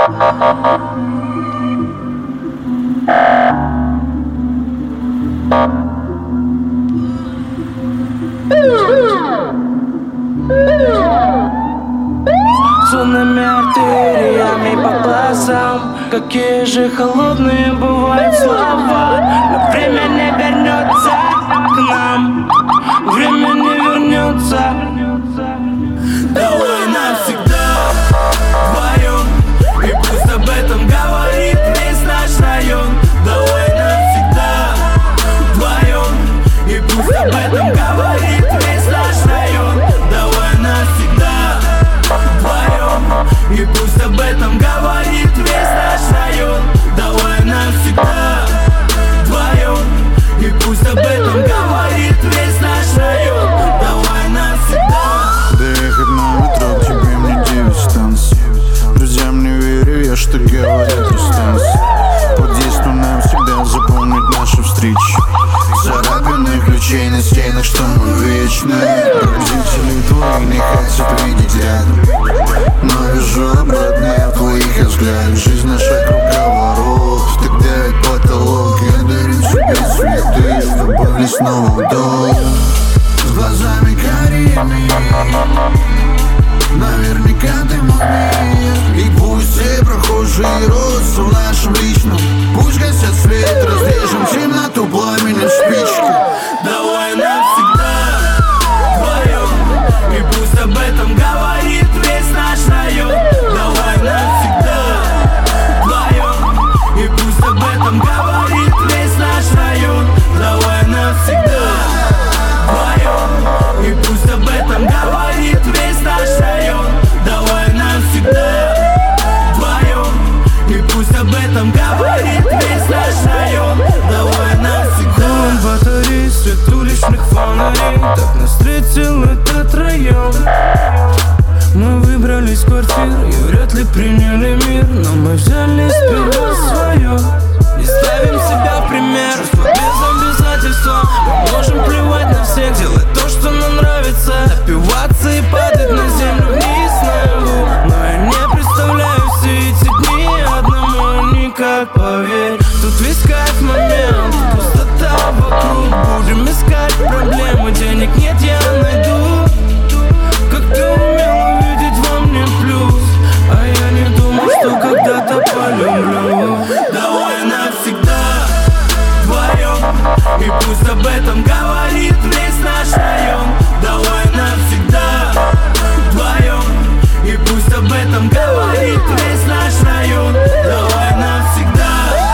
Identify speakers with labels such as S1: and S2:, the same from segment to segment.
S1: Сонными артериями по глазам. Какие же холодные бывают слова. Но время не вернется к нам. Время не вернется.
S2: Давай навсегда вдвоем, и пусть об этом говорит весь наш район. Давай навсегда вдвоем, и пусть об этом говорит весь наш район. Давай навсегда вдвоем, и пусть об этом говорит весь наш район. Давай навсегда вдвоем, и пусть об этом говорит весь наш район. Давай навсегда.
S3: Доехать на метро, к тебе мне 9 станций. Друзьям не верю я, что говорят дистанции. Под действием нам всегда запомнить наши встречи. Царапины ключей на стенах, что мы вечные. Родители твои не хотят видеть рядом, но вижу обратное в твоих взглядах. Жизнь наша круговорот, тогда ведь потолок. Я дарю тебе цветы, добавлю снова в дом. С глазами карими, наверняка ты мой мир. И пусть все прохожие родятся в нашем личном. Пусть гасят свет, разрежем темноту пламенем спички.
S2: Давай навсегда вдвоем, и пусть об этом говорит весь наш район. Давай навсегда вдвоем, и пусть об этом говорит весь наш район. Давай навсегда вдвоем, и пусть об этом говорит весь наш район. Давай навсегда вдвоем, и пусть об этом говорит весь наш район. Давай навсегда.
S1: Дом батарей, свет уличных фонарей. Так нас встретил этот район. Мы выбрались в квартиру и вряд ли приняли мир, но мы взяли сперва свое. Не ставим себя в пример, чувства без обязательства. Мы можем плевать на всех, делать то, что нам нравится. Напиваться и падать на землю вниз наяву. Но я не представляю все эти дни одному никак, поверь. Тут весь кайф момент, пустота вокруг. Будем искать проблемы, денег нет, я найду. Как ты умела видеть во мне плюс, а я не думал, что когда-то полюблю.
S2: Давай навсегда вдвоем, и пусть об этом говорит весь наш район. Давай навсегда вдвоем, и пусть об этом говорит весь наш район. Давай навсегда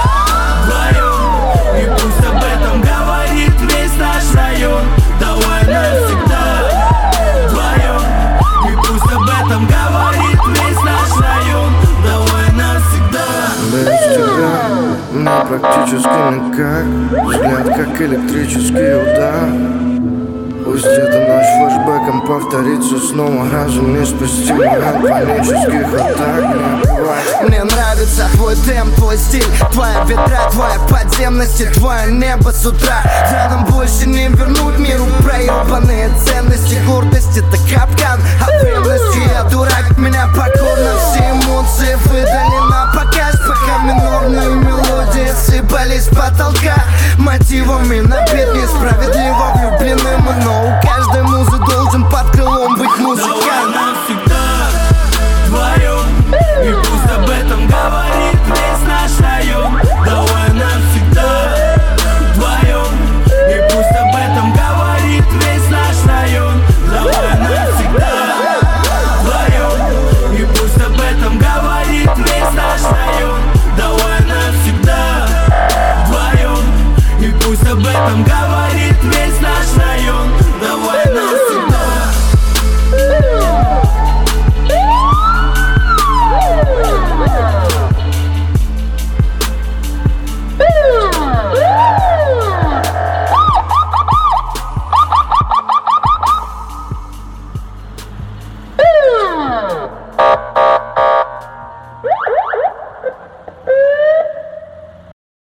S2: вдвоем, и пусть об этом говорит весь наш район. Давай навсегда вдвоем, и пусть об этом говорит весь наш район. Давай навсегда.
S1: Без тебя мне практически никак. Взгляд как электрический удар. Пусть это наш флешбэком повторится снова. Разум не спасти от панических атак.
S4: Мне нравится твой темп, твой стиль, твоя ветра, твоя подземность и твое небо с утра. Рядом больше не вернуть миру проебанные ценности. Гордость — это капкан, а в ревности я дурак. Меня покорно всему